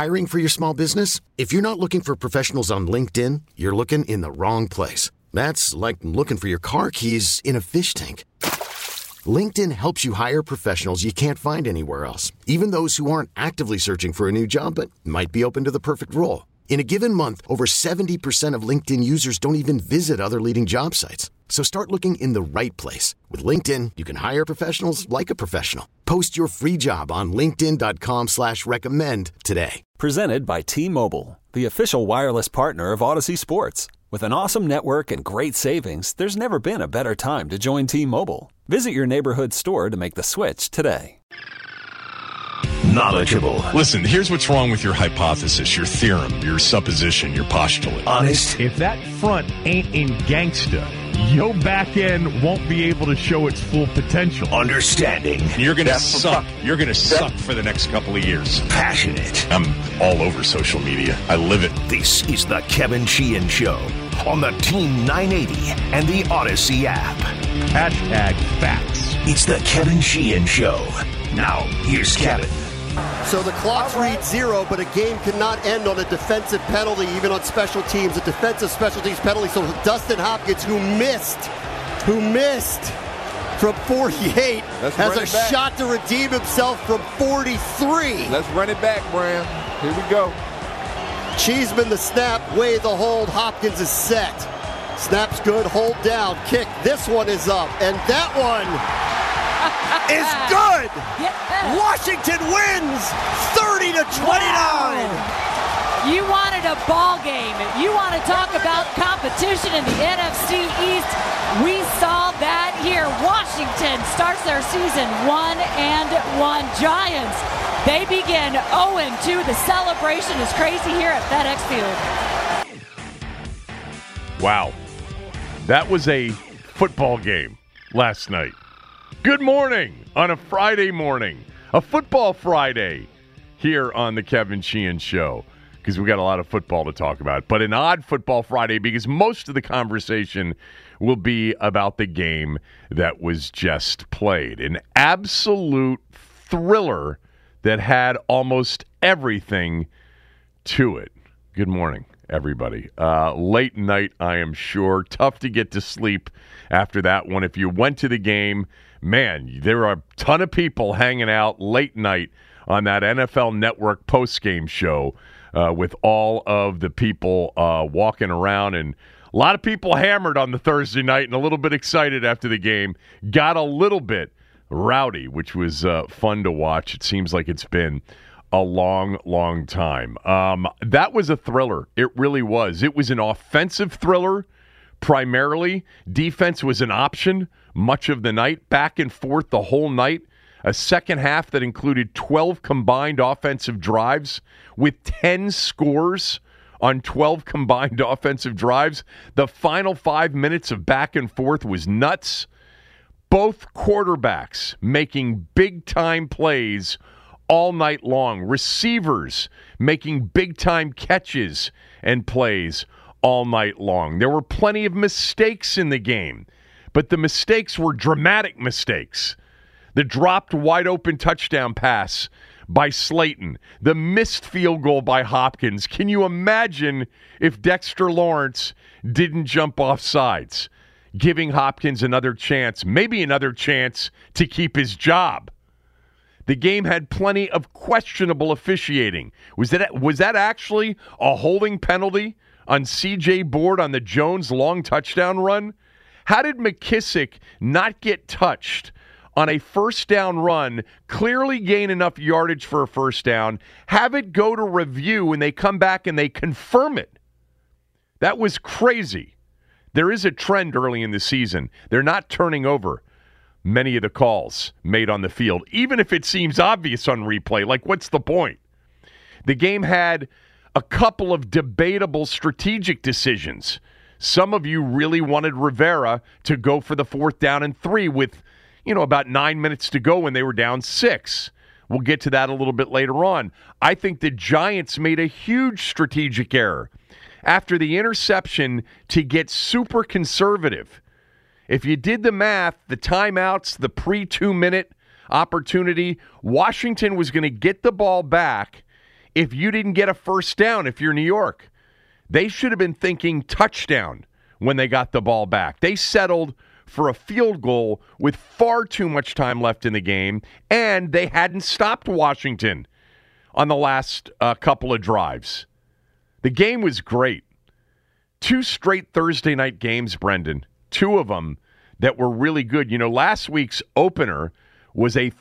Hiring for your small business? If you're not looking for professionals on LinkedIn, you're looking in the wrong place. That's like looking for your car keys in a fish tank. LinkedIn helps you hire professionals you can't find anywhere else, even those who aren't actively searching for a new job but might be open to the perfect role. In a given month, over 70% of LinkedIn users don't even visit other leading job sites. So start looking in the right place. With LinkedIn, you can hire professionals like a professional. Post your free job on linkedin.com/recommend today. Presented by T-Mobile, the official wireless partner of Odyssey Sports. With an awesome network and great savings, there's never been a better time to join T-Mobile. Visit your neighborhood store to make the switch today. Knowledgeable. Listen, here's what's wrong with your hypothesis, your theorem, your supposition, your postulate. Honest. If that front ain't in gangsta, your back end won't be able to show its full potential. Understanding. You're going to suck. You're going to suck for the next couple of years. Passionate. I'm all over social media. I live it. This is the Kevin Sheehan Show on the Team 980 and the Odyssey app. Hashtag facts. It's the Kevin Sheehan Show. Now, here's Kevin. So the clock's read 0, but a game cannot end on a defensive penalty, even on special teams. A defensive special teams penalty. So Dustin Hopkins, who missed from 48, has a shot to redeem himself from 43. Let's run it back, Bram. Here we go. Cheeseman the snap, Way the hold. Hopkins is set. Snap's good, hold down, kick. This one is up, and that one is good. Washington wins 30-29. Wow. You wanted a ball game. You want to talk about competition in the NFC East. We saw that here. Washington starts their season 1-1. Giants, they begin 0-2. The celebration is crazy here at FedEx Field. Wow. That was a football game last night. Good morning on a Friday morning. A football Friday here on the Kevin Sheehan Show, because we got a lot of football to talk about. But an odd football Friday because most of the conversation will be about the game that was just played. An absolute thriller that had almost everything to it. Good morning, everybody. Late night, I am sure. Tough to get to sleep after that one. If you went to the game, man, there are a ton of people hanging out late night on that NFL Network postgame show with all of the people walking around, and a lot of people hammered on the Thursday night and a little bit excited after the game. Got a little bit rowdy, which was fun to watch. It seems like it's been a long, long time. That was a thriller. It really was. It was an offensive thriller primarily. Defense was an option much of the night, back and forth the whole night. A second half that included 12 combined offensive drives with 10 scores on 12 combined offensive drives. The final 5 minutes of back and forth was nuts. Both quarterbacks making big-time plays all night long. Receivers making big-time catches and plays all night long. There were plenty of mistakes in the game, but the mistakes were dramatic mistakes. The dropped wide-open touchdown pass by Slayton, the missed field goal by Hopkins. Can you imagine if Dexter Lawrence didn't jump off sides, giving Hopkins another chance, maybe another chance to keep his job? The game had plenty of questionable officiating. Was that actually a holding penalty on C.J. Board on the Jones long touchdown run? How did McKissick not get touched on a first down run, clearly gain enough yardage for a first down, have it go to review, and they come back and they confirm it? That was crazy. There is a trend early in the season. They're not turning over many of the calls made on the field, even if it seems obvious on replay. Like, what's the point? The game had a couple of debatable strategic decisions. Some of you really wanted Rivera to go for the 4th down and 3 with, about 9 minutes to go when they were down 6. We'll get to that a little bit later on. I think the Giants made a huge strategic error after the interception to get super conservative. If you did the math, the timeouts, the pre-2-minute opportunity, Washington was going to get the ball back if you didn't get a first down if you're New York. They should have been thinking touchdown when they got the ball back. They settled for a field goal with far too much time left in the game, and they hadn't stopped Washington on the last couple of drives. The game was great. 2 straight Thursday night games, Brendan. 2 of them that were really good. You know, last week's opener was a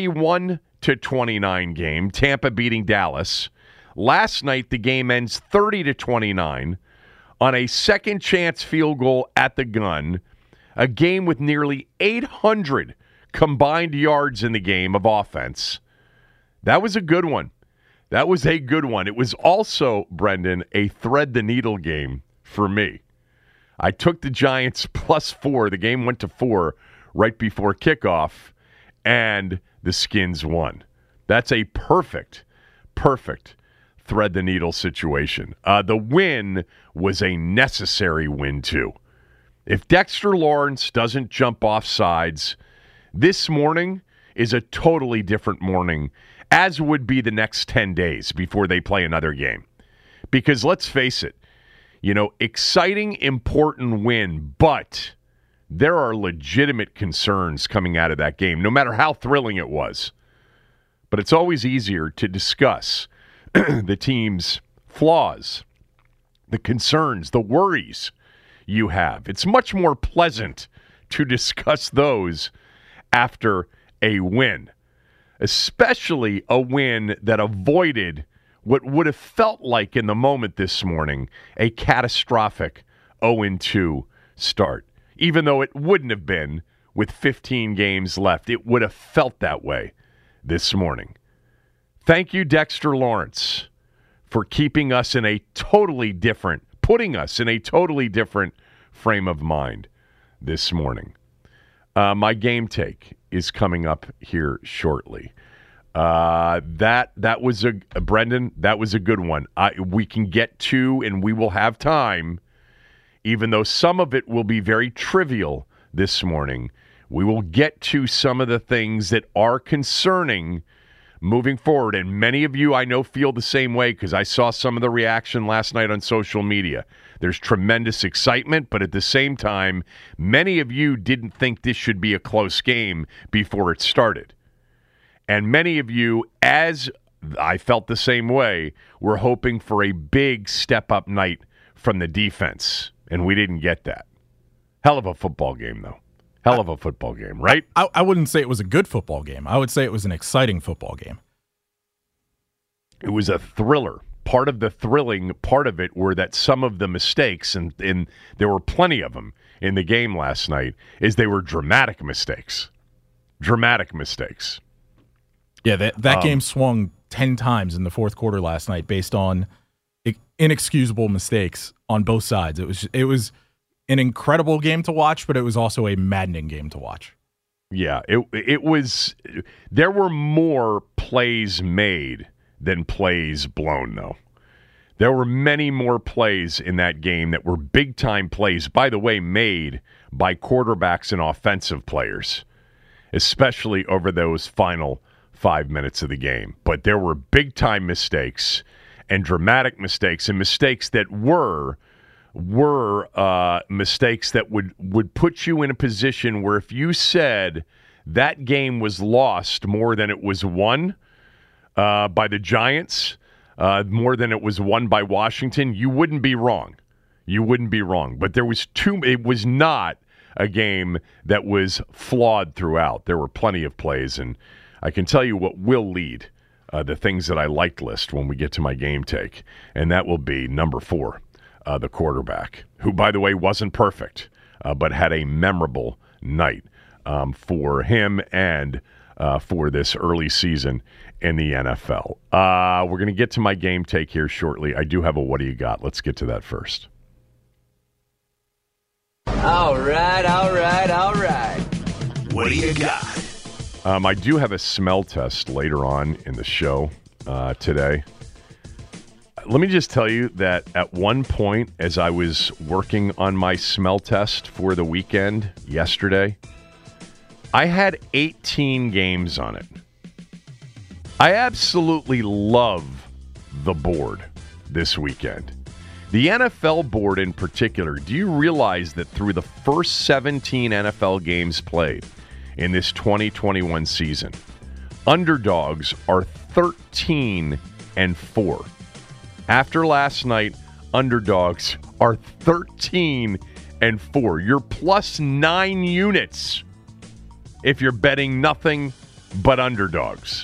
31-29 game, Tampa beating Dallas. Last night, the game ends 30-29 on a second chance field goal at the gun, a game with nearly 800 combined yards in the game of offense. That was a good one. That was a good one. It was also, Brendan, a thread-the-needle game for me. I took the Giants +4. The game went to 4 right before kickoff, and the Skins won. That's a perfect thread-the-needle situation. The win was a necessary win, too. If Dexter Lawrence doesn't jump off sides, this morning is a totally different morning, as would be the next 10 days before they play another game. Because let's face it, you know, exciting, important win, but there are legitimate concerns coming out of that game, no matter how thrilling it was. But it's always easier to discuss the team's flaws, the concerns, the worries you have. It's much more pleasant to discuss those after a win, especially a win that avoided what would have felt like in the moment this morning a catastrophic 0-2 start. Even though it wouldn't have been with 15 games left, it would have felt that way this morning. Thank you, Dexter Lawrence, for keeping us in a totally different, putting us in a totally different frame of mind this morning. My game take is coming up here shortly. That was Brendan, that was a good one. We can get to, and we will have time, even though some of it will be very trivial this morning. We will get to some of the things that are concerning moving forward, and many of you I know feel the same way because I saw some of the reaction last night on social media. There's tremendous excitement, but at the same time, many of you didn't think this should be a close game before it started. And many of you, as I felt the same way, were hoping for a big step-up night from the defense, and we didn't get that. Hell of a football game, though. Hell of a football game, right? I wouldn't say it was a good football game. I would say it was an exciting football game. It was a thriller. Part of the thrilling part of it were that some of the mistakes, and there were plenty of them in the game last night, is they were dramatic mistakes. Dramatic mistakes. Yeah, that game swung 10 times in the fourth quarter last night based on inexcusable mistakes on both sides. It was an incredible game to watch, but it was also a maddening game to watch. Yeah, it was. There were more plays made than plays blown, though. There were many more plays in that game that were big-time plays, by the way, made by quarterbacks and offensive players, especially over those final 5 minutes of the game. But there were big-time mistakes and dramatic mistakes and mistakes that were mistakes that would put you in a position where if you said that game was lost more than it was won by the Giants, more than it was won by Washington, you wouldn't be wrong. You wouldn't be wrong. But it was not a game that was flawed throughout. There were plenty of plays, and I can tell you what will lead the things that I liked list when we get to my game take, and that will be number 4. The quarterback, who, by the way, wasn't perfect, but had a memorable night for him and for this early season in the NFL. We're going to get to my game take here shortly. I do have a What Do You Got? Let's get to that first. All right. What do you got? I do have a smell test later on in the show today. Let me just tell you that at one point, as I was working on my smell test for the weekend yesterday, I had 18 games on it. I absolutely love the board this weekend. The NFL board in particular, do you realize that through the first 17 NFL games played in this 2021 season, underdogs are 13-4. After last night, underdogs are 13-4. You're plus 9 units if you're betting nothing but underdogs.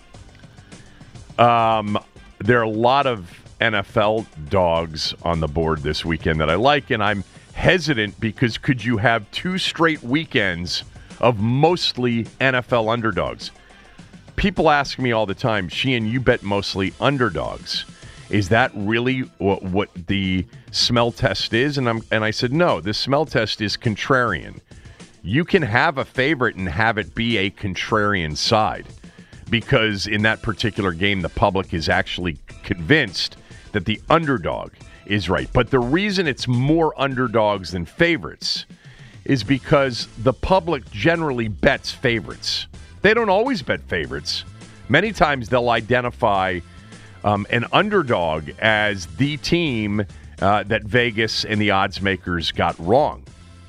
There are a lot of NFL dogs on the board this weekend that I like, and I'm hesitant because could you have 2 straight weekends of mostly NFL underdogs? People ask me all the time, Sheehan, you bet mostly underdogs. Is that really what the smell test is? And I said, no, the smell test is contrarian. You can have a favorite and have it be a contrarian side because in that particular game, the public is actually convinced that the underdog is right. But the reason it's more underdogs than favorites is because the public generally bets favorites. They don't always bet favorites. Many times they'll identify an underdog as the team that Vegas and the odds makers got wrong.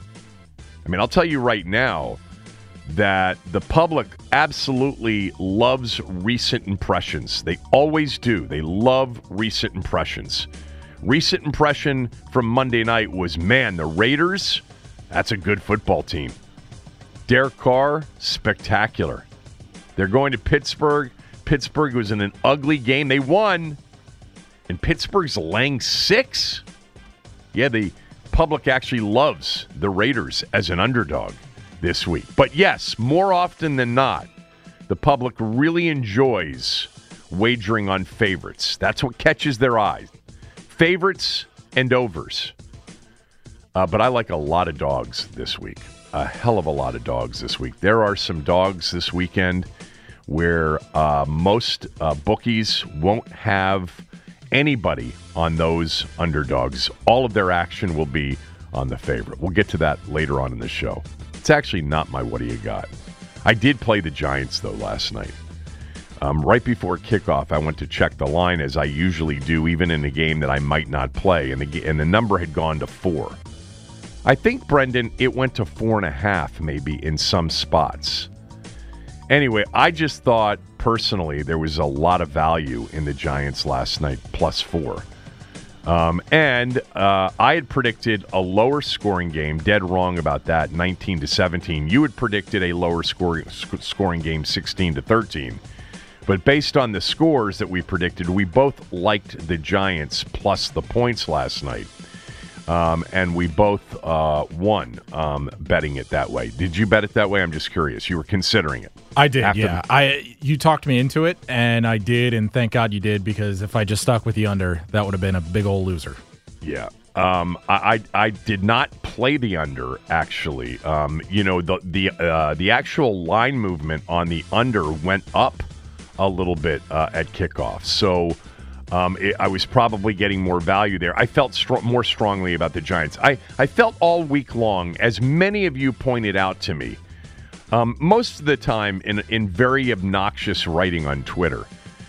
I mean, I'll tell you right now that the public absolutely loves recent impressions. They always do. They love recent impressions. Recent impression from Monday night was, man, the Raiders, that's a good football team. Derek Carr, spectacular. They're going to Pittsburgh. Pittsburgh was in an ugly game. They won, and Pittsburgh's laying 6. Yeah, the public actually loves the Raiders as an underdog this week. But yes, more often than not, the public really enjoys wagering on favorites. That's what catches their eye. Favorites and overs. But I like a lot of dogs this week. A hell of a lot of dogs this week. There are some dogs this weekend where most bookies won't have anybody on those underdogs. All of their action will be on the favorite. We'll get to that later on in the show. It's actually not my what do you got. I did play the Giants, though, last night. Right before kickoff, I went to check the line, as I usually do, even in a game that I might not play, and the number had gone to 4. I think, Brendan, it went to 4.5 maybe in some spots. Anyway, I just thought, personally, there was a lot of value in the Giants last night, plus 4. And I had predicted a lower scoring game, dead wrong about that, 19-17. You had predicted a lower scoring game, 16-13. But based on the scores that we predicted, we both liked the Giants plus the points last night. And we both won betting it that way. Did you bet it that way? I'm just curious. You were considering it. I did, yeah. You talked me into it, and I did, and thank God you did, because if I just stuck with the under, that would have been a big old loser. Yeah. I did not play the under, actually. The actual line movement on the under went up a little bit at kickoff. So I was probably getting more value there. I felt more strongly about the Giants. I felt all week long, as many of you pointed out to me, most of the time in very obnoxious writing on Twitter,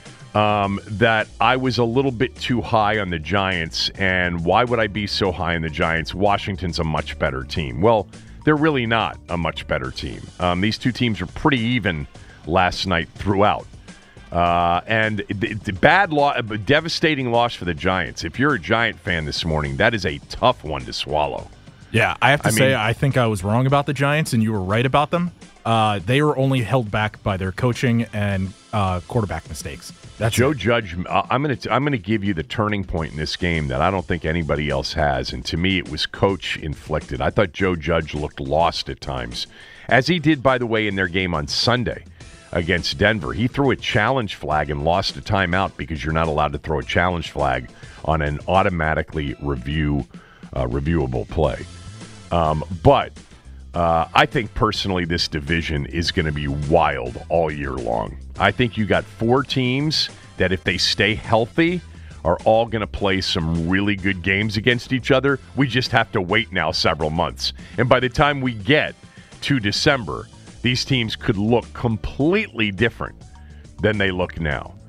that I was a little bit too high on the Giants, and why would I be so high on the Giants? Washington's a much better team. Well, they're really not a much better team. These two teams are pretty even last night throughout. And the devastating loss for the Giants. If you're a Giant fan this morning, that is a tough one to swallow. Yeah, I have to say, I think I was wrong about the Giants, and you were right about them. They were only held back by their coaching and quarterback mistakes. That's Joe Judge. I'm gonna give you the turning point in this game that I don't think anybody else has, and to me, it was coach inflicted. I thought Joe Judge looked lost at times, as he did, by the way, in their game on Sunday against Denver. He threw a challenge flag and lost a timeout because you're not allowed to throw a challenge flag on an automatically reviewable play. But I think personally this division is going to be wild all year long. I think you got 4 teams that, if they stay healthy, are all going to play some really good games against each other. We just have to wait now several months. And by the time we get to December, these teams could look completely different than they look now.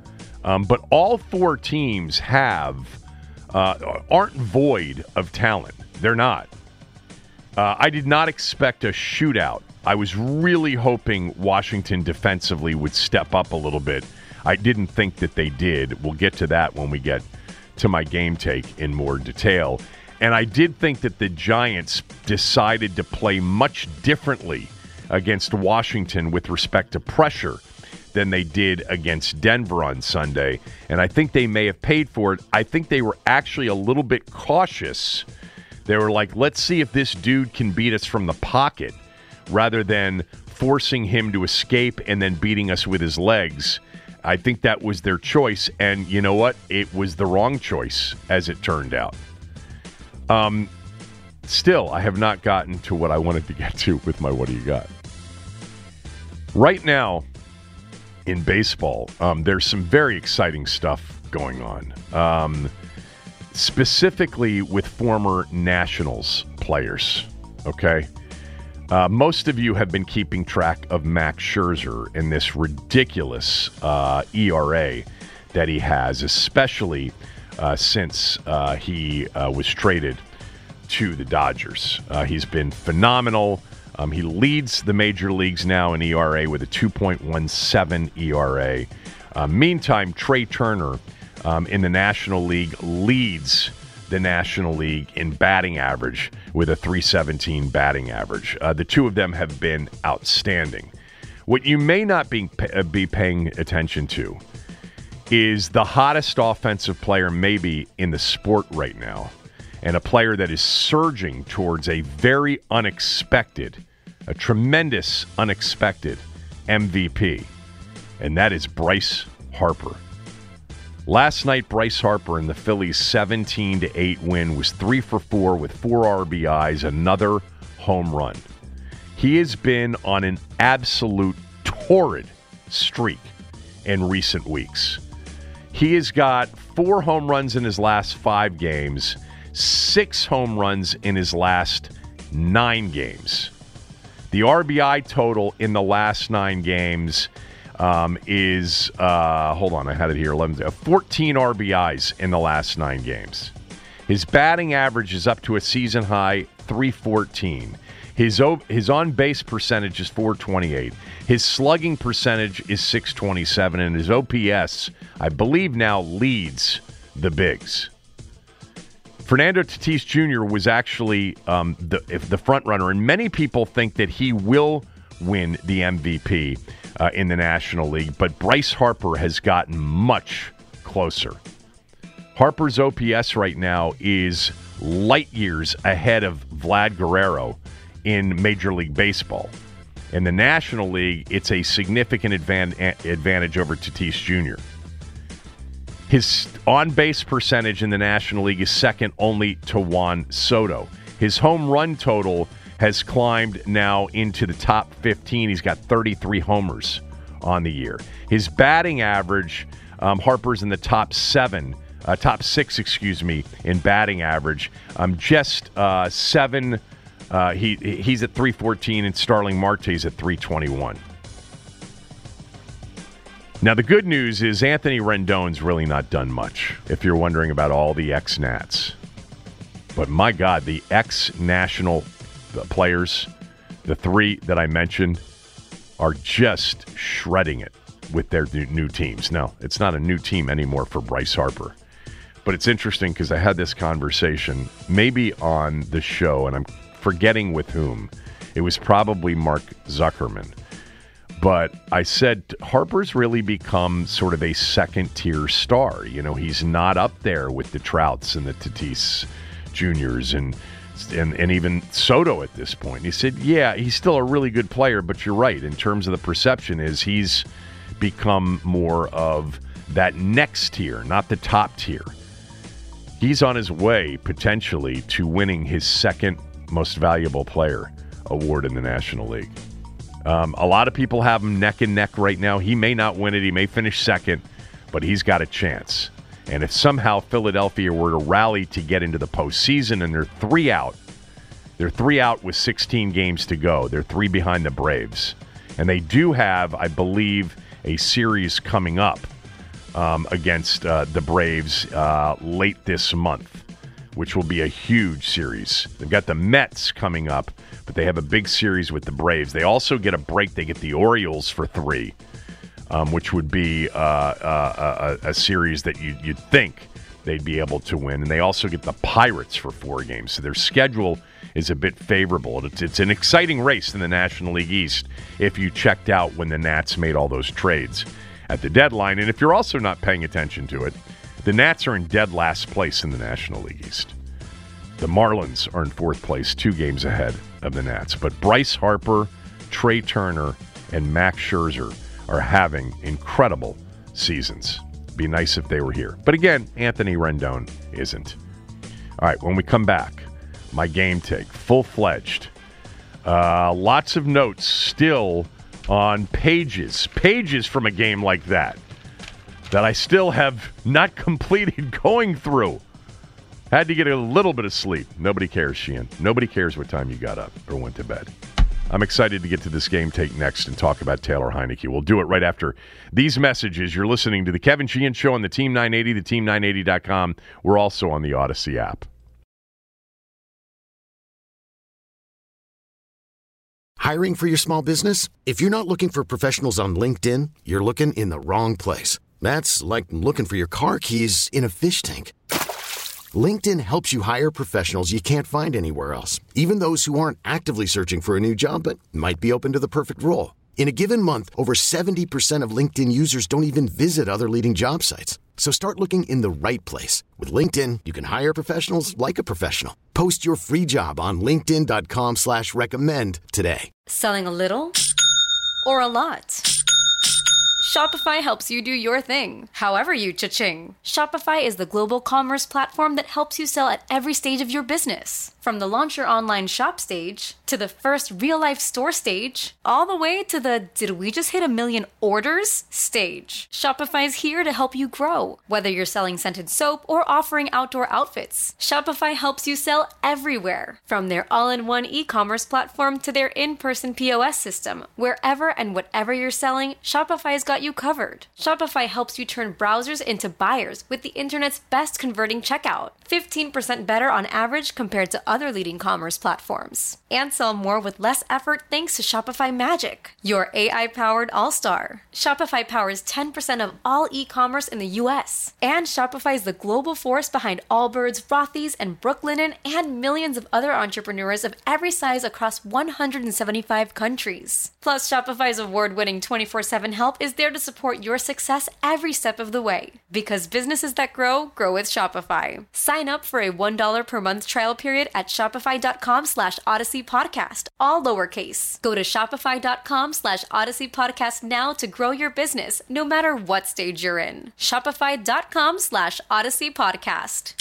But all four teams aren't void of talent. They're not. I did not expect a shootout. I was really hoping Washington defensively would step up a little bit. I didn't think that they did. We'll get to that when we get to my game take in more detail. And I did think that the Giants decided to play much differently against Washington with respect to pressure than they did against Denver on Sunday. And I think they may have paid for it. I think they were actually a little bit cautious. They were like, let's see if this dude can beat us from the pocket rather than forcing him to escape and then beating us with his legs. I think that was their choice. And you know what? It was the wrong choice, as it turned out. Still, I have not gotten to what I wanted to get to with my What Do You Got? Right now, in baseball, there's some very exciting stuff going on. Specifically with former Nationals players, okay? Most of you have been keeping track of Max Scherzer in this ridiculous ERA that he has, especially since he was traded to the Dodgers. He's been phenomenal. He leads the major leagues now in ERA with a 2.17 ERA. Meantime, Trey Turner in the National League leads the National League in batting average with a .317 batting average. The two of them have been outstanding. What you may not be paying attention to is the hottest offensive player maybe in the sport right now, and a player that is surging towards a very unexpected, a tremendous unexpected MVP, and that is Bryce Harper. Last night, Bryce Harper in the Phillies' 17-8 win was 3 for 4 with 4 RBIs, another home run. He has been on an absolute torrid streak in recent weeks. He has got 4 home runs in his last 5 games, 6 home runs in his last 9 games. The RBI total in the last 9 games is, hold on, I had it here, 14 RBIs in the last 9 games. His batting average is up to a season high, .314. His on-base percentage is .428. His slugging percentage is .627, and his OPS, I believe, now leads the bigs. Fernando Tatis Jr. was actually the front runner, and many people think that he will win the MVP in the National League, but Bryce Harper has gotten much closer. Harper's OPS right now is light years ahead of Vlad Guerrero in Major League Baseball. In the National League, it's a significant advantage over Tatis Jr. His on-base percentage in the National League is second only to Juan Soto. His home run total has climbed now into the top 15. He's got 33 homers on the year. His batting average, Harper's in the top 6, in batting average. Just 7. He's at .314, and Starling Marte's at .321. Now, the good news is Anthony Rendon's really not done much, if you're wondering about all the ex-Nats. But my God, the ex-National players, the 3 that I mentioned, are just shredding it with their new teams. Now, it's not a new team anymore for Bryce Harper. But it's interesting because I had this conversation maybe on the show, and I'm forgetting with whom. It was probably Mark Zuckerman. But I said Harper's really become sort of a second-tier star. You know, he's not up there with the Trouts and the Tatis Juniors and even Soto at this point. He said, yeah, he's still a really good player, but you're right. In terms of the perception is he's become more of that next tier, not the top tier. He's on his way, potentially, to winning his second most valuable player award in the National League. A lot of people have him neck and neck right now. He may not win it. He may finish second, but he's got a chance. And if somehow Philadelphia were to rally to get into the postseason and they're 3 out with 16 games to go. They're 3 behind the Braves. And they do have, I believe, a series coming up against the Braves late this month, which will be a huge series. They've got the Mets coming up, but they have a big series with the Braves. They also get a break. They get the Orioles for 3, which would be a series that you'd think they'd be able to win. And they also get the Pirates for 4 games. So their schedule is a bit favorable. It's an exciting race in the National League East if you checked out when the Nats made all those trades at the deadline. And if you're also not paying attention to it, the Nats are in dead last place in the National League East. The Marlins are in 4th place, 2 games ahead of the Nats. But Bryce Harper, Trey Turner, and Max Scherzer are having incredible seasons. Be nice if they were here. But again, Anthony Rendon isn't. All right, when we come back, my game take, full-fledged. Lots of notes still on pages from a game like that I still have not completed going through. Had to get a little bit of sleep. Nobody cares, Sheehan. Nobody cares what time you got up or went to bed. I'm excited to get to this game take next and talk about Taylor Heineke. We'll do it right after these messages. You're listening to the Kevin Sheehan Show on the Team 980, theteam980.com. We're also on the Odyssey app. Hiring for your small business? If you're not looking for professionals on LinkedIn, you're looking in the wrong place. That's like looking for your car keys in a fish tank. LinkedIn helps you hire professionals you can't find anywhere else, even those who aren't actively searching for a new job but might be open to the perfect role. In a given month, over 70% of LinkedIn users don't even visit other leading job sites. So start looking in the right place. With LinkedIn, you can hire professionals like a professional. Post your free job on linkedin.com/recommend today. Selling a little or a lot? Shopify helps you do your thing, however you cha-ching. Shopify is the global commerce platform that helps you sell at every stage of your business. From the launch your online shop stage, to the first real-life store stage, all the way to the did we just hit 1 million orders stage. Shopify's here to help you grow. Whether you're selling scented soap or offering outdoor outfits, Shopify helps you sell everywhere. From their all-in-one e-commerce platform to their in-person POS system, wherever and whatever you're selling, Shopify's got you covered. Shopify helps you turn browsers into buyers with the internet's best converting checkout. 15% better on average compared to other leading commerce platforms. And sell more with less effort thanks to Shopify Magic, your AI-powered all-star. Shopify powers 10% of all e-commerce in the U.S. And Shopify is the global force behind Allbirds, Rothy's, and Brooklinen, and millions of other entrepreneurs of every size across 175 countries. Plus, Shopify's award-winning 24/7 help is there to support your success every step of the way. Because businesses that grow, grow with Shopify. Sign up for a $1 per month trial period at shopify.com/Odyssey Podcast, all lowercase. Go to shopify.com/Odyssey Podcast now to grow your business, no matter what stage you're in. Shopify.com/Odyssey Podcast.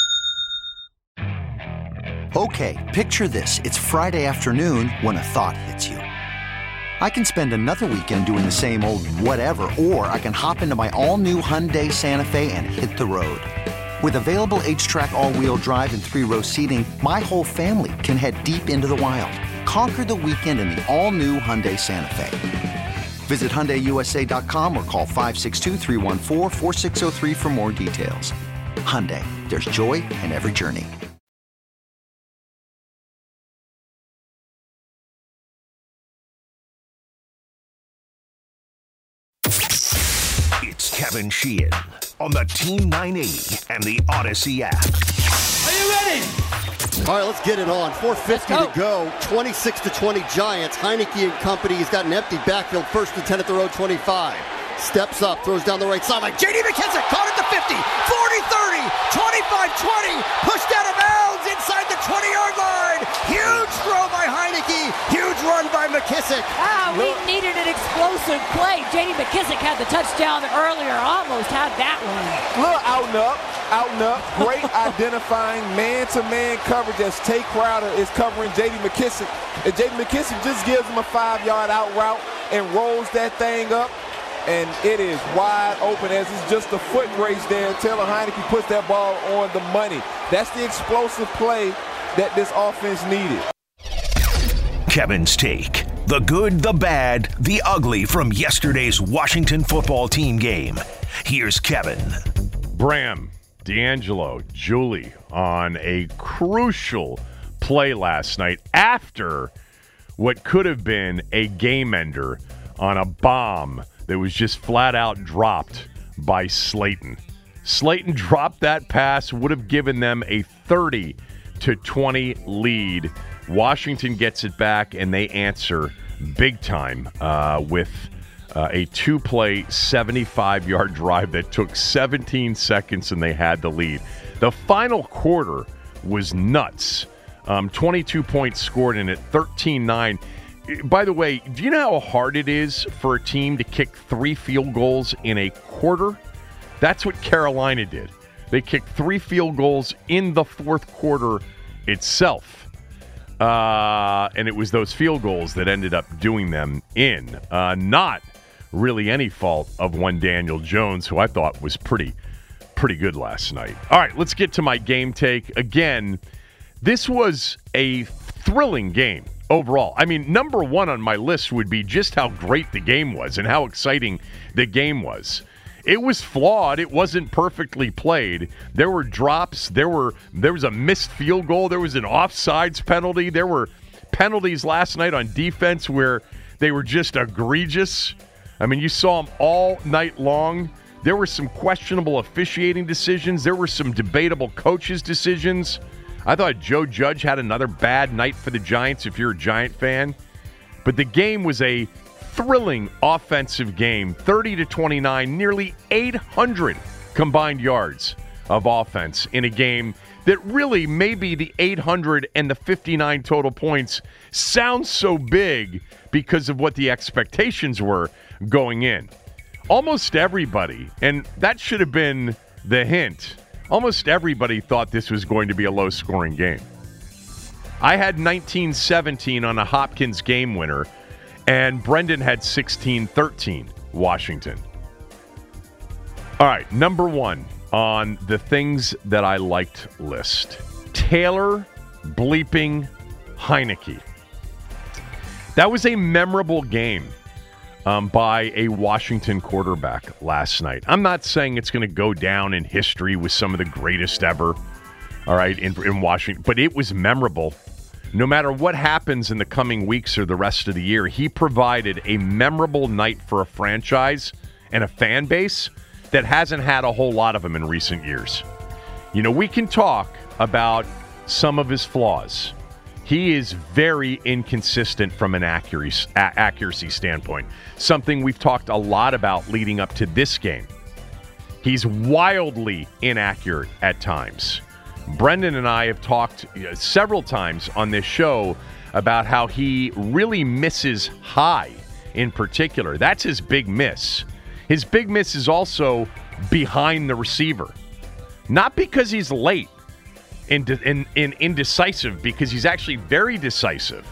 Okay, picture this. It's Friday afternoon when a thought hits you. I can spend another weekend doing the same old whatever, or I can hop into my all-new Hyundai Santa Fe and hit the road. With available H-Track all-wheel drive and 3-row seating, my whole family can head deep into the wild. Conquer the weekend in the all-new Hyundai Santa Fe. Visit HyundaiUSA.com or call 562-314-4603 for more details. Hyundai, there's joy in every journey. It's Kevin Sheehan on the Team 980 and the Odyssey app. Are you ready? All right, let's get it on. 4:50 to go. 26-20 Giants. Heineke and company. He's got an empty backfield. 1st and 10 at the road. 25. Steps up, throws down the right sideline. J.D. McKissic caught at the 50, 40-30, 25-20, pushed out of bounds inside the 20-yard line. Huge throw by Heineke, huge run by McKissic. We needed an explosive play. J.D. McKissic had the touchdown earlier, almost had that one. Look, out and up. Great identifying man-to-man coverage as Tay Crowder is covering J.D. McKissic. And J.D. McKissic just gives him a 5-yard out route and rolls that thing up. And it is wide open as it's just a foot race there. Taylor Heineke puts that ball on the money. That's the explosive play that this offense needed. Kevin's take. The good, the bad, the ugly from yesterday's Washington football team game. Here's Kevin. Bram, D'Angelo, Julie on a crucial play last night after what could have been a game ender on a bomb that was just flat out dropped by Slayton. Slayton dropped that pass, would have given them a 30-20 lead. Washington gets it back, and they answer big time with a two-play, 75-yard drive that took 17 seconds, and they had the lead. The final quarter was nuts. 22 points scored in it, 13-9. By the way, do you know how hard it is for a team to kick 3 field goals in a quarter? That's what Carolina did. They kicked 3 field goals in the fourth quarter itself. And it was those field goals that ended up doing them in. Not really any fault of one Daniel Jones, who I thought was pretty good last night. All right, let's get to my game take. Again, this was a thrilling game overall. I mean, number one on my list would be just how great the game was and how exciting the game was. It was flawed. It wasn't perfectly played. There were drops. There was a missed field goal. There was an offsides penalty. There were penalties last night on defense where they were just egregious. I mean, you saw them all night long. There were some questionable officiating decisions. There were some debatable coaches' decisions. I thought Joe Judge had another bad night for the Giants if you're a Giant fan. But the game was a thrilling offensive game, 30-29, nearly 800 combined yards of offense in a game that really maybe the 800 and the 59 total points sounds so big because of what the expectations were going in. Almost everybody, and that should have been the hint, almost everybody thought this was going to be a low-scoring game. I had 19-17 on a Hopkins game winner, and Brendan had 16-13 Washington. All right, number one on the things that I liked list. Taylor bleeping Heineke. That was a memorable game by a Washington quarterback last night. I'm not saying it's going to go down in history with some of the greatest ever, all right, in Washington, but it was memorable. No matter what happens in the coming weeks or the rest of the year, he provided a memorable night for a franchise and a fan base that hasn't had a whole lot of them in recent years. You know, we can talk about some of his flaws. He is very inconsistent from an accuracy standpoint, something we've talked a lot about leading up to this game. He's wildly inaccurate at times. Brendan and I have talked several times on this show about how he really misses high in particular. That's his big miss. His big miss is also behind the receiver. Not because he's late and indecisive, because he's actually very decisive,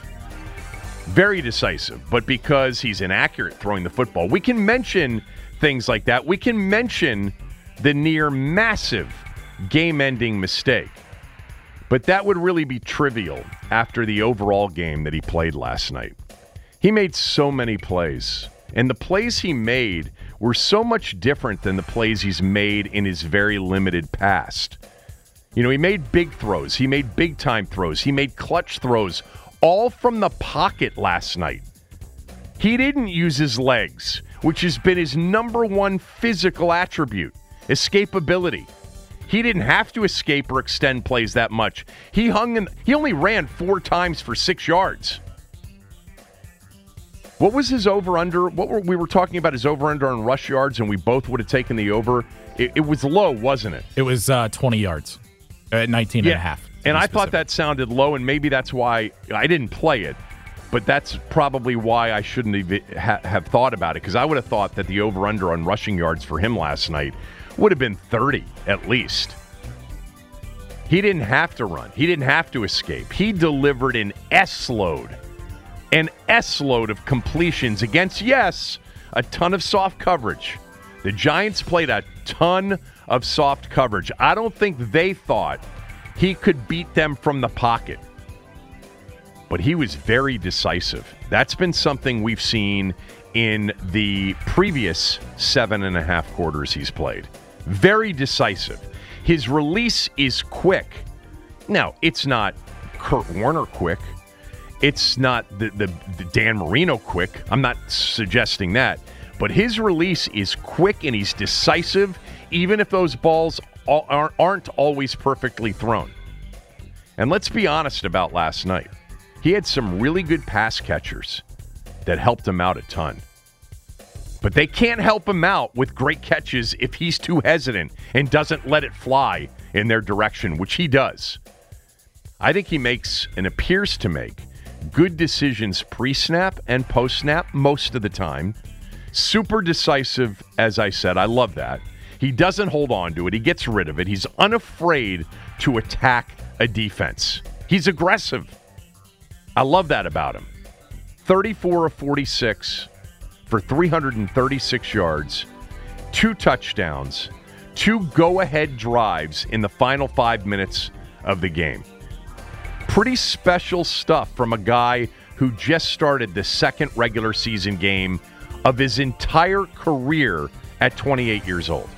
but because he's inaccurate throwing the football. We can mention things like that. We can mention the near massive game-ending mistake, but that would really be trivial after the overall game that he played last night. He made so many plays, and the plays he made were so much different than the plays he's made in his very limited past. You know, he made big throws. He made big-time throws. He made clutch throws, all from the pocket last night. He didn't use his legs, which has been his number one physical attribute, escapability. He didn't have to escape or extend plays that much. He only ran 4 times for 6 yards. What was his over-under? We were talking about his over-under on rush yards, and we both would have taken the over. It was low, wasn't it? It was 20 yards at 19 and a half. And I thought that sounded low, and maybe that's why I didn't play it. But that's probably why I shouldn't have thought about it, because I would have thought that the over-under on rushing yards for him last night would have been 30 at least. He didn't have to run. He didn't have to escape. He delivered an S-load of completions against, yes, a ton of soft coverage. The Giants played a ton of soft coverage. I don't think they thought he could beat them from the pocket. But he was very decisive. That's been something we've seen in the previous 7.5 quarters he's played. Very decisive. His release is quick. Now, it's not Kurt Warner quick. It's not the Dan Marino quick. I'm not suggesting that. But his release is quick and he's decisive, even if those balls aren't always perfectly thrown. And let's be honest about last night. He had some really good pass catchers that helped him out a ton. But they can't help him out with great catches if he's too hesitant and doesn't let it fly in their direction, which he does. I think he makes and appears to make good decisions pre-snap and post-snap most of the time. Super decisive, as I said. I love that. He doesn't hold on to it. He gets rid of it. He's unafraid to attack a defense. He's aggressive. I love that about him. 34 of 46 for 336 yards, 2 touchdowns, 2 go-ahead drives in the final 5 minutes of the game. Pretty special stuff from a guy who just started the second regular season game of his entire career at 28 years old.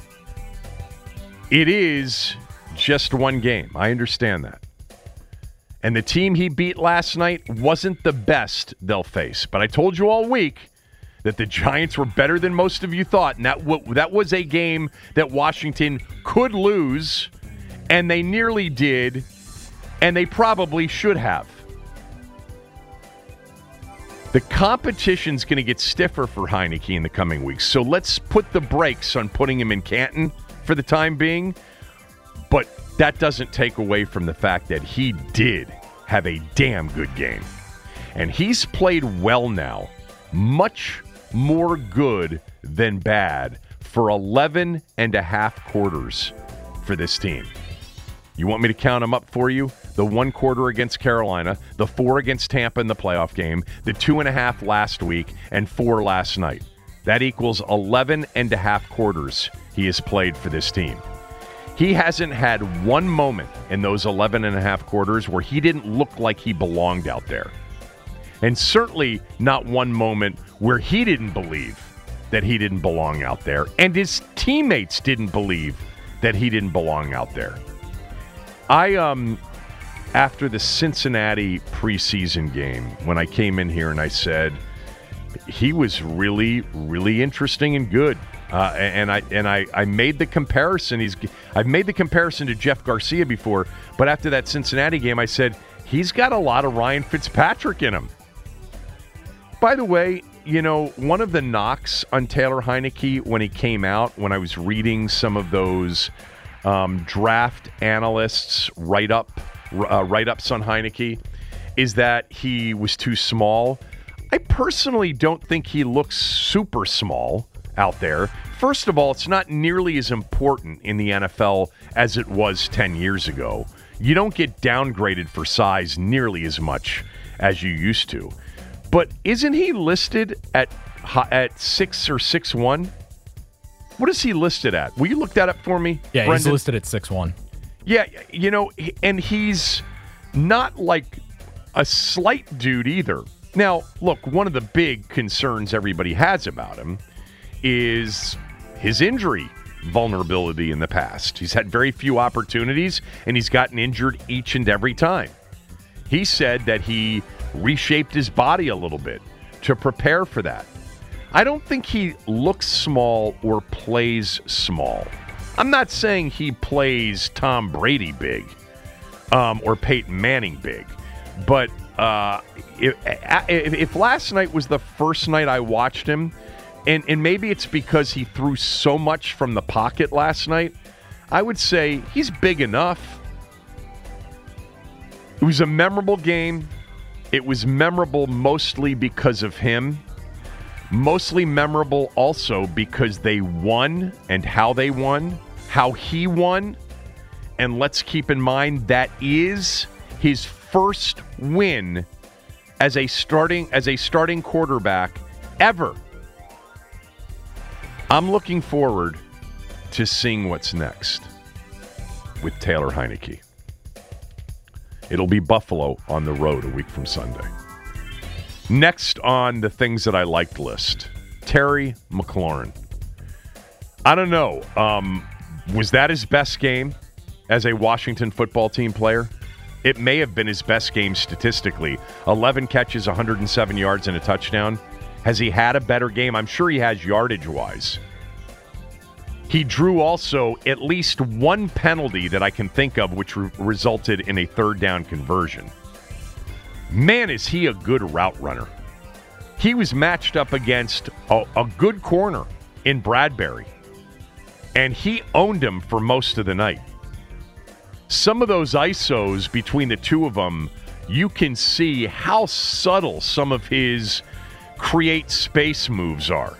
It is just one game. I understand that. And the team he beat last night wasn't the best they'll face. But I told you all week that the Giants were better than most of you thought. And that was a game that Washington could lose, and they nearly did, and they probably should have. The competition's going to get stiffer for Heinicke in the coming weeks. So let's put the brakes on putting him in Canton for the time being. But that doesn't take away from the fact that he did have a damn good game. And he's played well now, much more good than bad, for 11 and a half quarters for this team. You want me to count them up for you? The 1 quarter against Carolina, the 4 against Tampa in the playoff game, the 2.5 last week, and 4 last night. That equals 11 and a half quarters he has played for this team. He hasn't had one moment in those 11 and a half quarters where he didn't look like he belonged out there. And certainly not one moment where he didn't believe that he didn't belong out there, and his teammates didn't believe that he didn't belong out there. After the Cincinnati preseason game, when I came in here and I said he was really, really interesting and good, and I made the comparison. I've made the comparison to Jeff Garcia before, but after that Cincinnati game, I said he's got a lot of Ryan Fitzpatrick in him. By the way, you know, one of the knocks on Taylor Heinicke when he came out, when I was reading some of those draft analysts write-ups on Heinicke, is that he was too small. I personally don't think he looks super small out there. First of all, it's not nearly as important in the NFL as it was 10 years ago. You don't get downgraded for size nearly as much as you used to. But isn't he listed at 6 or 6'1"? What is he listed at? Will you look that up for me, Yeah, Brendan? He's listed at 6'1". Yeah, you know, and he's not like a slight dude either. Now, look, one of the big concerns everybody has about him is his injury vulnerability in the past. He's had very few opportunities, and he's gotten injured each and every time. He said that he reshaped his body a little bit to prepare for that. I don't think he looks small or plays small. I'm not saying he plays Tom Brady big or Peyton Manning big, but if last night was the first night I watched him, and maybe it's because he threw so much from the pocket last night, I would say he's big enough. It was a memorable game. It was memorable mostly because of him. Mostly memorable also because they won and how they won, how he won. And let's keep in mind that is his first win as a starting quarterback ever. I'm looking forward to seeing what's next with Taylor Heinicke. It'll be Buffalo on the road a week from Sunday. Next on the things that I liked list, Terry McLaurin. I don't know. Was that his best game as a Washington football team player? It may have been his best game statistically. 11 catches, 107 yards, and a touchdown. Has he had a better game? I'm sure he has yardage-wise. He drew also at least one penalty that I can think of which resulted in a third down conversion. Man, is he a good route runner. He was matched up against a good corner in Bradbury, and he owned him for most of the night. Some of those ISOs between the two of them, you can see how subtle some of his create space moves are.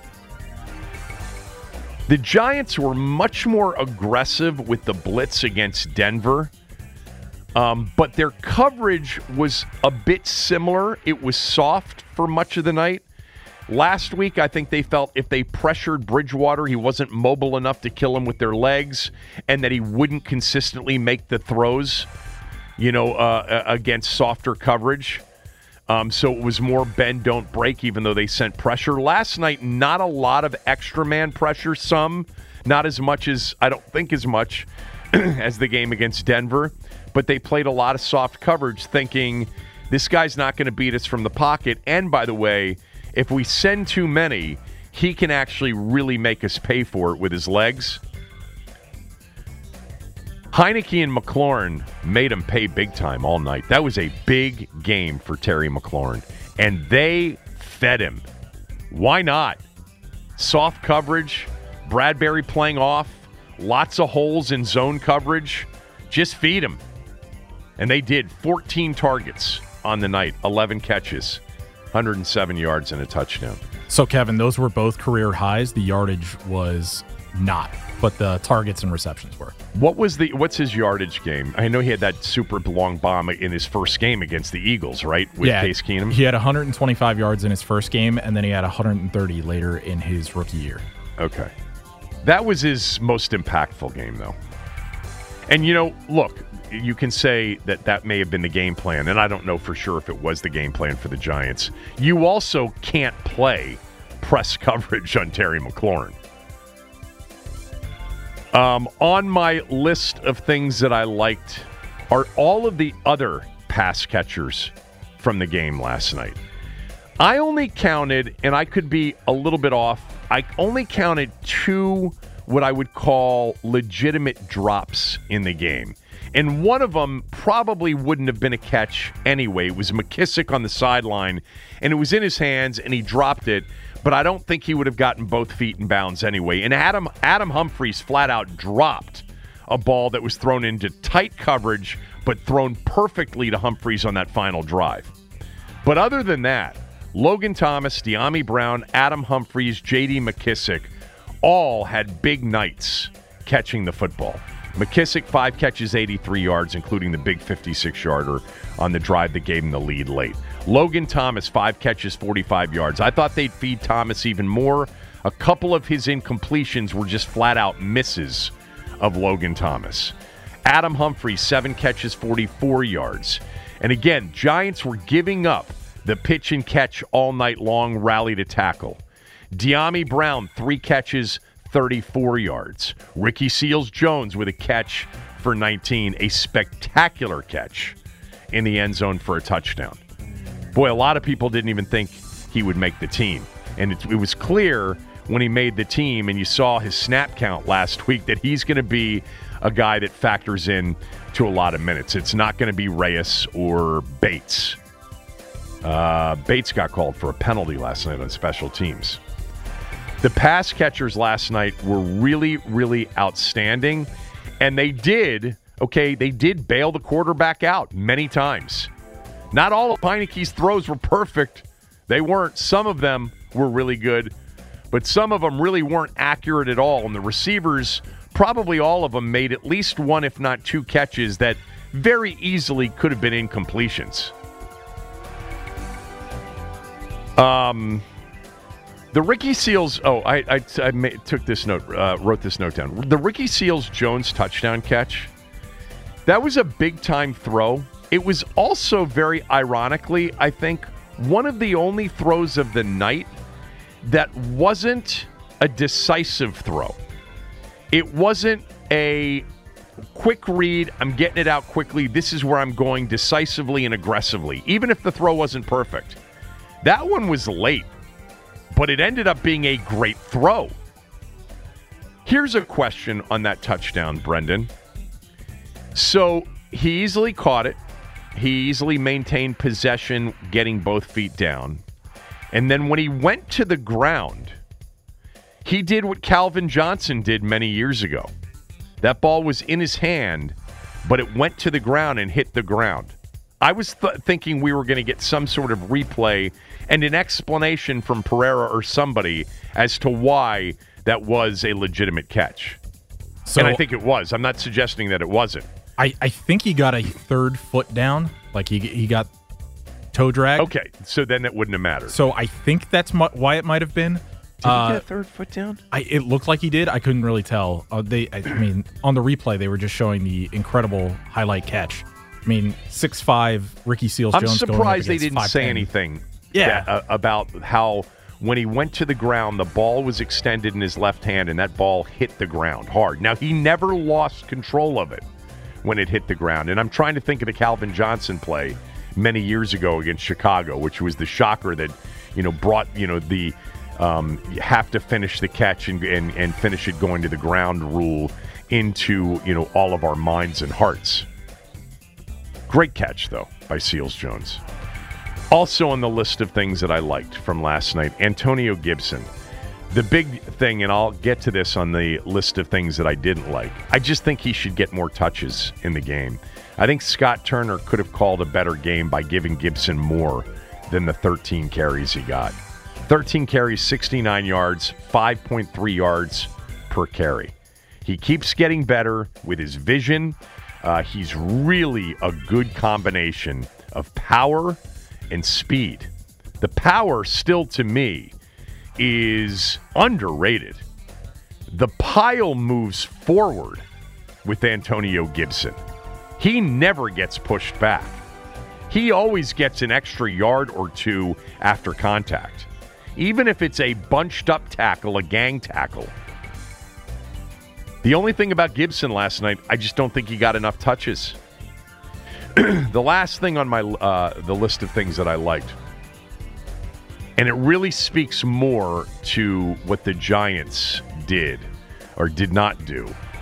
The Giants were much more aggressive with the blitz against Denver, but their coverage was a bit similar. It was soft for much of the night. Last week, I think they felt if they pressured Bridgewater, he wasn't mobile enough to kill him with their legs, and that he wouldn't consistently make the throws, against softer coverage. So it was more bend, don't break, even though they sent pressure. Last night, not a lot of extra man pressure. Some, not as much as, I don't think as much as the game against Denver. But they played a lot of soft coverage thinking this guy's not going to beat us from the pocket. And by the way, if we send too many, he can actually really make us pay for it with his legs. Heineke and McLaurin made him pay big time all night. That was a big game for Terry McLaurin, and they fed him. Why not? Soft coverage, Bradbury playing off, lots of holes in zone coverage. Just feed him. And they did. 14 targets on the night, 11 catches, 107 yards, and a touchdown. So, Kevin, those were both career highs. The yardage was not, but the targets and receptions were. What's his yardage game? I know he had that super long bomb in his first game against the Eagles, right? With Case Keenum. He had 125 yards in his first game, and then he had 130 later in his rookie year. Okay. That was his most impactful game, though. And, look, you can say that may have been the game plan, and I don't know for sure if it was the game plan for the Giants. You also can't play press coverage on Terry McLaurin. On my list of things that I liked are all of the other pass catchers from the game last night. I only counted, and I could be a little bit off, I only counted 2 what I would call legitimate drops in the game. And one of them probably wouldn't have been a catch anyway. It was McKissick on the sideline, and it was in his hands, and he dropped it. But I don't think he would have gotten both feet in bounds anyway. And Adam Humphries flat out dropped a ball that was thrown into tight coverage, but thrown perfectly to Humphries on that final drive. But other than that, Logan Thomas, De'Ami Brown, Adam Humphries, J.D. McKissick all had big nights catching the football. McKissick, 5 catches, 83 yards, including the big 56-yarder on the drive that gave him the lead late. Logan Thomas, 5 catches, 45 yards. I thought they'd feed Thomas even more. A couple of his incompletions were just flat-out misses of Logan Thomas. Adam Humphries, 7 catches, 44 yards. And again, Giants were giving up the pitch and catch all night long rally to tackle. De'Ami Brown, 3 catches, 34 yards. Ricky Seals-Jones with a catch for 19, a spectacular catch in the end zone for a touchdown. Boy, a lot of people didn't even think he would make the team. And it was clear when he made the team and you saw his snap count last week that he's going to be a guy that factors in to a lot of minutes. It's not going to be Reyes or Bates. Bates got called for a penalty last night on special teams. The pass catchers last night were really, really outstanding. And they did bail the quarterback out many times. Not all of Heineke's throws were perfect. They weren't. Some of them were really good, but some of them really weren't accurate at all. And the receivers, probably all of them, made at least 1, if not 2 catches that very easily could have been incompletions. The Ricky Seals. I took this note, wrote this note down. The Ricky Seals-Jones touchdown catch. That was a big time throw. It was also very ironically, I think, one of the only throws of the night that wasn't a decisive throw. It wasn't a quick read, I'm getting it out quickly, this is where I'm going decisively and aggressively, even if the throw wasn't perfect. That one was late, but it ended up being a great throw. Here's a question on that touchdown, Brendan. So he easily caught it. He easily maintained possession, getting both feet down. And then when he went to the ground, he did what Calvin Johnson did many years ago. That ball was in his hand, but it went to the ground and hit the ground. I was thinking we were going to get some sort of replay and an explanation from Pereira or somebody as to why that was a legitimate catch. So, and I think it was. I'm not suggesting that it wasn't. I think he got a third foot down. Like he got toe drag. Okay, so then it wouldn't have mattered. So I think that's why it might have been. Did he get a third foot down? It looked like he did. I couldn't really tell. I mean, on the replay, they were just showing the incredible highlight catch. I mean, 6'5", Ricky Seals-Jones. I'm surprised they didn't 5'10". say anything about how when he went to the ground, the ball was extended in his left hand, and that ball hit the ground hard. Now, he never lost control of it when it hit the ground. And I'm trying to think of the Calvin Johnson play many years ago against Chicago, which was the shocker that, brought, the you have to finish the catch and finish it going to the ground rule into, all of our minds and hearts. Great catch, though, by Seals-Jones. Also on the list of things that I liked from last night, Antonio Gibson. The big thing, and I'll get to this on the list of things that I didn't like, I just think he should get more touches in the game. I think Scott Turner could have called a better game by giving Gibson more than the 13 carries he got. 13 carries, 69 yards, 5.3 yards per carry. He keeps getting better with his vision. He's really a good combination of power and speed. The power still, to me, is underrated. The pile moves forward with Antonio Gibson. He never gets pushed back. He always gets an extra yard or two after contact, even if it's a bunched up tackle, a gang tackle. The only thing about Gibson last night, I just don't think he got enough touches. The last thing on my the list of things that I liked, and it really speaks more to what the Giants did or did not do,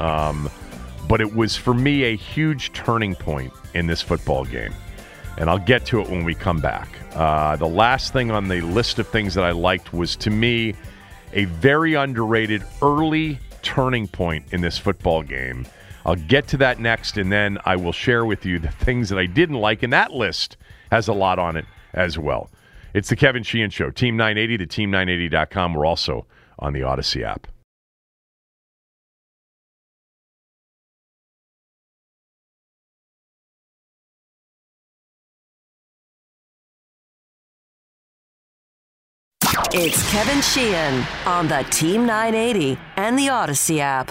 but it was, for me, a huge turning point in this football game. And I'll get to it when we come back. The last thing on the list of things that I liked was, to me, a very underrated early turning point in this football game. I'll get to that next, and then I will share with you the things that I didn't like, and that list has a lot on it as well. It's the Kevin Sheehan Show, Team 980, the team980.com. We're also on the Odyssey app. It's Kevin Sheehan on the Team 980 and the Odyssey app.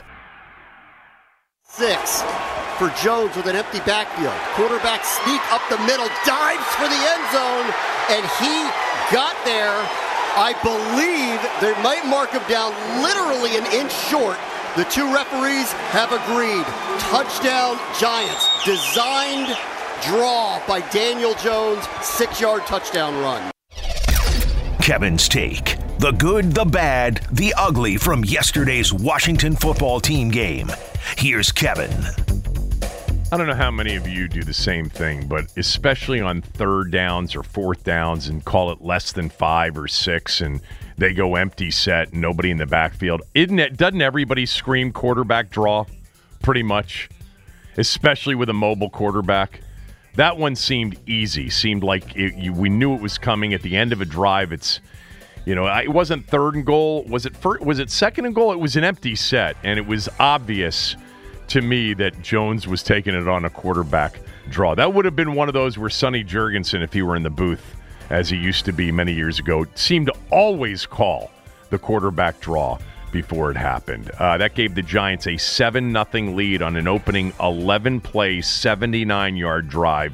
6 for Jones with an empty backfield. Quarterback sneak up the middle, dives for the end zone, and he got there. I believe they might mark him down literally an inch short. The two referees have agreed. Touchdown Giants. Designed draw by Daniel Jones. 6-yard touchdown run. Kevin's Take. The good, the bad, the ugly from yesterday's Washington football team game. Here's Kevin. I don't know how many of you do the same thing, but especially on third downs or fourth downs and call it less than 5 or 6 and they go empty set, nobody in the backfield. Doesn't everybody scream quarterback draw pretty much, especially with a mobile quarterback? That one seemed easy. Seemed like we knew it was coming at the end of a drive. It wasn't third and goal. Was it second and goal? It was an empty set, and it was obvious to me that Jones was taking it on a quarterback draw. That would have been one of those where Sonny Jurgensen, if he were in the booth, as he used to be many years ago, seemed to always call the quarterback draw before it happened. That gave the Giants a 7-0 lead on an opening 11-play, 79-yard drive.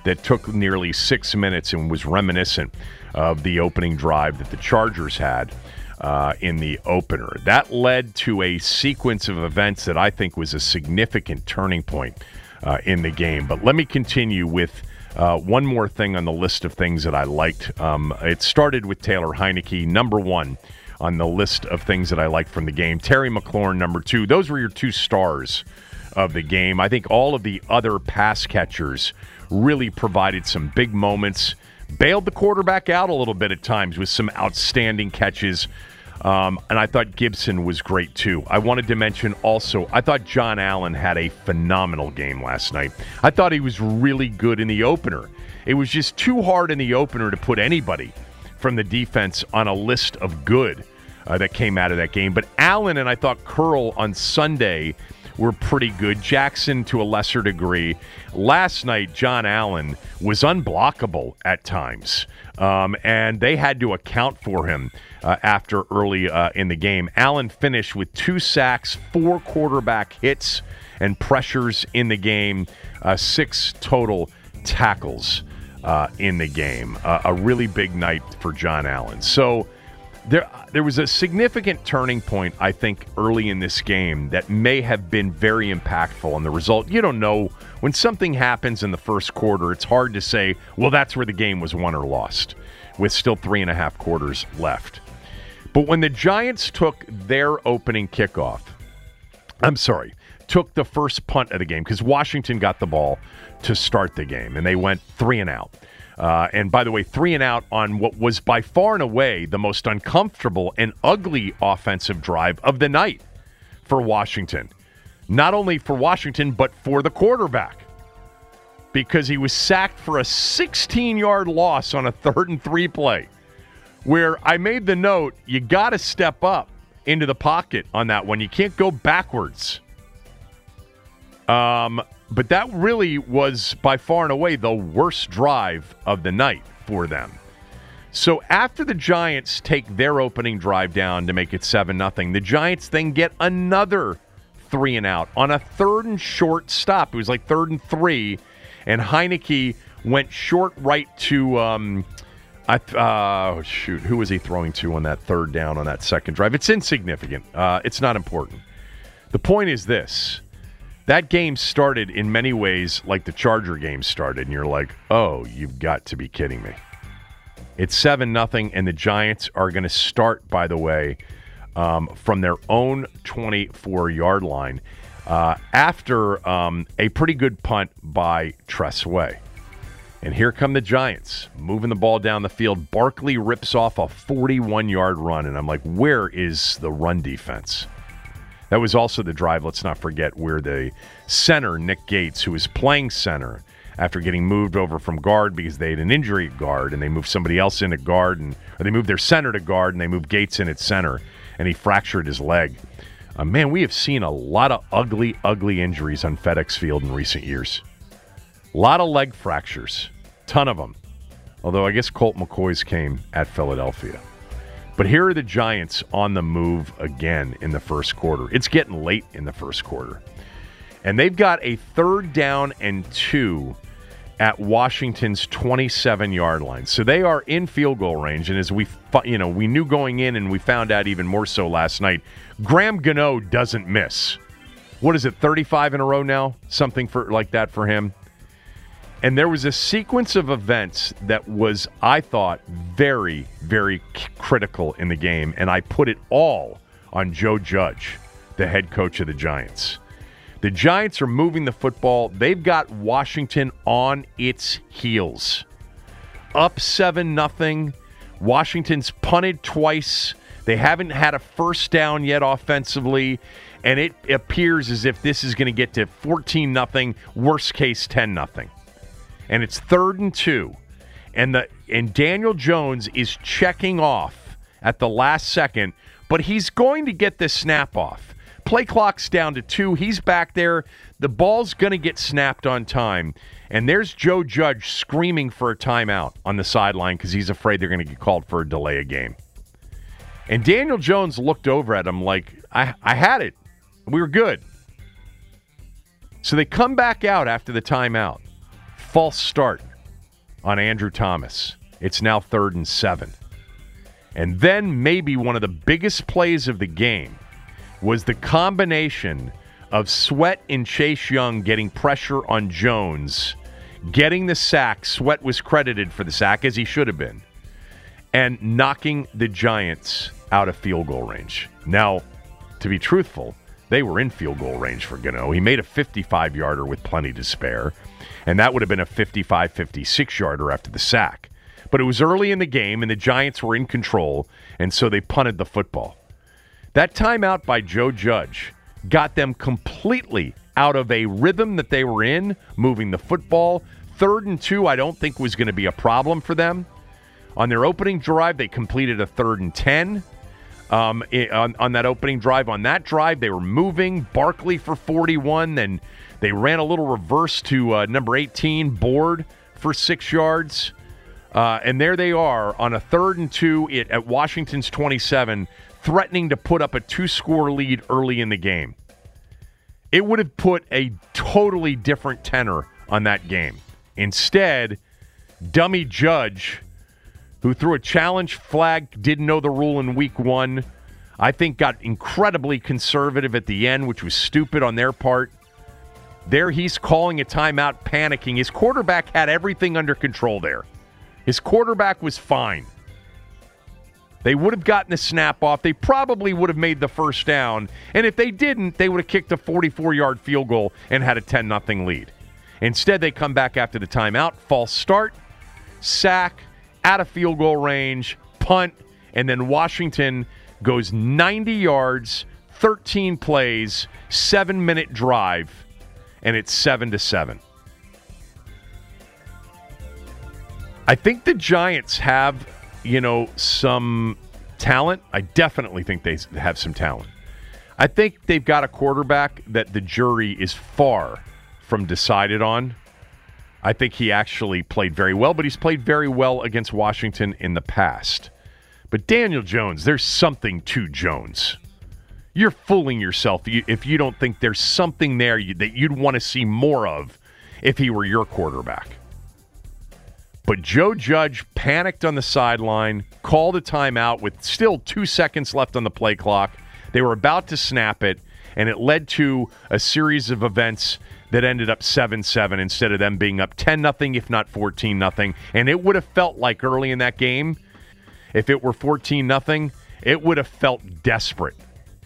that took nearly 6 minutes and was reminiscent of the opening drive that the Chargers had in the opener. That led to a sequence of events that I think was a significant turning point in the game. But let me continue with one more thing on the list of things that I liked. It started with Taylor Heinicke, number one on the list of things that I liked from the game. Terry McLaurin, number two. Those were your two stars of the game. I think all of the other pass catchers really provided some big moments, bailed the quarterback out a little bit at times with some outstanding catches. And I thought Gibson was great, too. I wanted to mention also, I thought John Allen had a phenomenal game last night. I thought he was really good in the opener. It was just too hard in the opener to put anybody from the defense on a list of good that came out of that game. But Allen and I thought Curl on Sunday were pretty good. Jackson to a lesser degree. Last night, John Allen was unblockable at times, and they had to account for him after early in the game. Allen finished with 2 sacks, 4 quarterback hits and pressures in the game, 6 total tackles in the game. A really big night for John Allen. So there was a significant turning point, I think, early in this game that may have been very impactful on the result. You don't know. When something happens in the first quarter, it's hard to say, well, that's where the game was won or lost, with still 3.5 quarters left. But when the Giants took their opening kickoff, took the first punt of the game, because Washington got the ball to start the game, and they went 3 and out. And by the way, 3 and out on what was by far and away the most uncomfortable and ugly offensive drive of the night for Washington. Not only for Washington, but for the quarterback. Because he was sacked for a 16-yard loss on a 3rd and 3 play. Where I made the note, you got to step up into the pocket on that one. You can't go backwards. But that really was by far and away the worst drive of the night for them. So after the Giants take their opening drive down to make it 7-0, the Giants then get another 3 and out on a 3rd and short stop. It was like 3rd and 3, and Heinicke went short right to who was he throwing to on that 3rd down on that second drive? It's insignificant. It's not important. The point is this. That game started in many ways like the Charger game started, and you're like, oh, you've got to be kidding me. It's 7-0, and the Giants are going to start, by the way, from their own 24-yard line after a pretty good punt by Tress Way. And here come the Giants, moving the ball down the field. Barkley rips off a 41-yard run, and I'm like, where is the run defense? That was also the drive, let's not forget, where the center, Nick Gates, who was playing center after getting moved over from guard because they had an injury at guard, and they moved somebody else in at guard, or they moved their center to guard, and they moved Gates in at center, and he fractured his leg. Man, we have seen a lot of ugly, ugly injuries on FedEx Field in recent years. A lot of leg fractures. Ton of them. Although I guess Colt McCoy's came at Philadelphia. But here are the Giants on the move again in the first quarter. It's getting late in the first quarter. And they've got a 3rd down and 2 at Washington's 27-yard line. So they are in field goal range. And as we knew going in, and we found out even more so last night, Graham Gano doesn't miss. What is it, 35 in a row now? Something like that for him. And there was a sequence of events that was, I thought, very, very critical in the game. And I put it all on Joe Judge, the head coach of the Giants. The Giants are moving the football. They've got Washington on its heels. Up 7-0. Washington's punted twice. They haven't had a first down yet offensively. And it appears as if this is going to get to 14-0, worst case 10-0. And it's 3rd and 2. And Daniel Jones is checking off at the last second, but he's going to get this snap off. Play clock's down to 2. He's back there. The ball's going to get snapped on time. And there's Joe Judge screaming for a timeout on the sideline because he's afraid they're going to get called for a delay of game. And Daniel Jones looked over at him like, I had it. We were good. So they come back out after the timeout. False start on Andrew Thomas. It's now 3rd and 7. And then maybe one of the biggest plays of the game was the combination of Sweat and Chase Young getting pressure on Jones, getting the sack. Sweat was credited for the sack, as he should have been, and knocking the Giants out of field goal range. Now, to be truthful, they were in field goal range for Gano. He made a 55-yarder with plenty to spare, and that would have been a 55, 56-yarder after the sack. But it was early in the game, and the Giants were in control, and so they punted the football. That timeout by Joe Judge got them completely out of a rhythm that they were in, moving the football. 3rd and 2, I don't think was going to be a problem for them. On their opening drive, they completed a 3rd and 10. On that opening drive. On that drive, they were moving. Barkley for 41. Then they ran a little reverse to number 18, Board, for 6 yards. And there they are on a 3rd and 2 at Washington's 27, threatening to put up a 2-score lead early in the game. It would have put a totally different tenor on that game. Instead, dummy Judge, who threw a challenge flag, didn't know the rule in week 1, I think got incredibly conservative at the end, which was stupid on their part. There he's calling a timeout, panicking. His quarterback had everything under control there. His quarterback was fine. They would have gotten the snap off. They probably would have made the first down. And if they didn't, they would have kicked a 44-yard field goal and had a 10-0 lead. Instead, they come back after the timeout, false start, sack, out of field goal range, punt, and then Washington goes 90 yards, 13 plays, 7-minute drive, and it's 7-7. I think the Giants have, some talent. I definitely think they have some talent. I think they've got a quarterback that the jury is far from decided on. I think he actually played very well, but he's played very well against Washington in the past. But Daniel Jones, there's something to Jones. You're fooling yourself if you don't think there's something there that you'd want to see more of if he were your quarterback. But Joe Judge panicked on the sideline, called a timeout with still 2 seconds left on the play clock. They were about to snap it, and it led to a series of events that ended up 7-7 instead of them being up 10-0, if not 14-0. And it would have felt like early in that game, if it were 14-0, it would have felt desperate.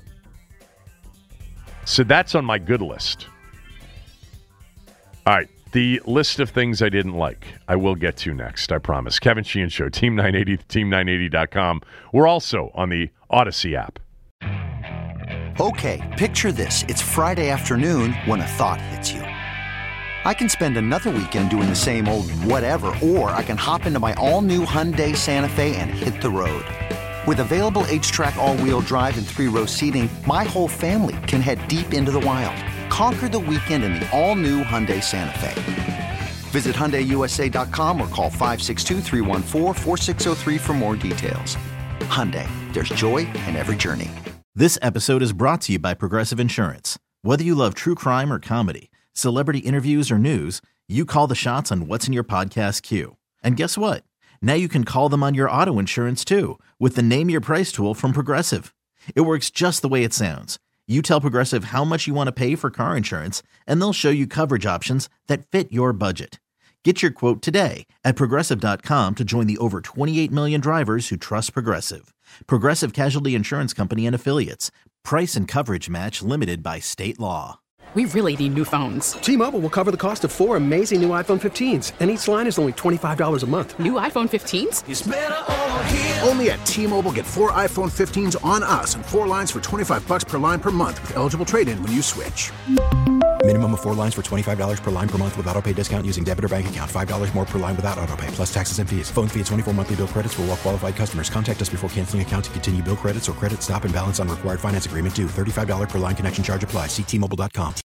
So that's on my good list. All right, the list of things I didn't like, I will get to next, I promise. Kevin Sheehan Show, Team 980, team980.com. We're also on the Odyssey app. Okay, picture this. It's Friday afternoon when a thought hits you. I can spend another weekend doing the same old whatever, or I can hop into my all-new Hyundai Santa Fe and hit the road. With available H-Track all-wheel drive and 3-row seating, my whole family can head deep into the wild. Conquer the weekend in the all-new Hyundai Santa Fe. Visit HyundaiUSA.com or call 562-314-4603 for more details. Hyundai, there's joy in every journey. This episode is brought to you by Progressive Insurance. Whether you love true crime or comedy, celebrity interviews or news, you call the shots on what's in your podcast queue. And guess what? Now you can call them on your auto insurance too with the Name Your Price tool from Progressive. It works just the way it sounds. You tell Progressive how much you want to pay for car insurance, and they'll show you coverage options that fit your budget. Get your quote today at Progressive.com to join the over 28 million drivers who trust Progressive. Progressive Casualty Insurance Company and Affiliates. Price and coverage match limited by state law. We really need new phones. T-Mobile will cover the cost of 4 amazing new iPhone 15s, and each line is only $25 a month. New iPhone 15s? It's better over here. Only at T-Mobile, get 4 iPhone 15s on us and 4 lines for $25 per line per month with eligible trade-in when you switch. Minimum of 4 lines for $25 per line per month with autopay discount using debit or bank account. $5 more per line without autopay, plus taxes and fees. Phone fee at 24 monthly bill credits for well-qualified customers. Contact us before canceling account to continue bill credits or credit stop and balance on required finance agreement due. $35 per line connection charge applies. See T-Mobile.com.